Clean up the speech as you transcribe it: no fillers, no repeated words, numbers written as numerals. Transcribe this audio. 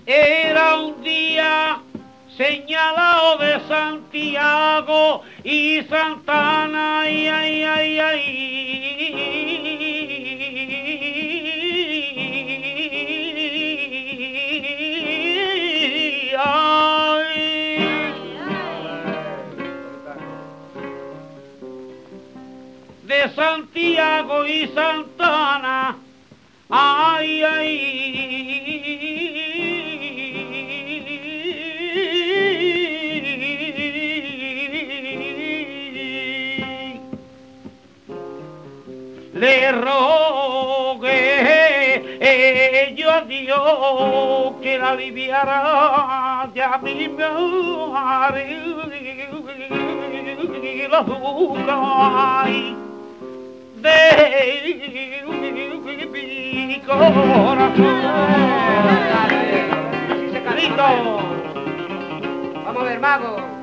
Era un día señalado de Santiago y Santana, ay, ay, ay, ay, ay. De Santiago y Santana, ay, ay. Le rogué yo a Dios que la aliviara ya mi madre la azúcar de mi corazón. Vamos a ver, mago.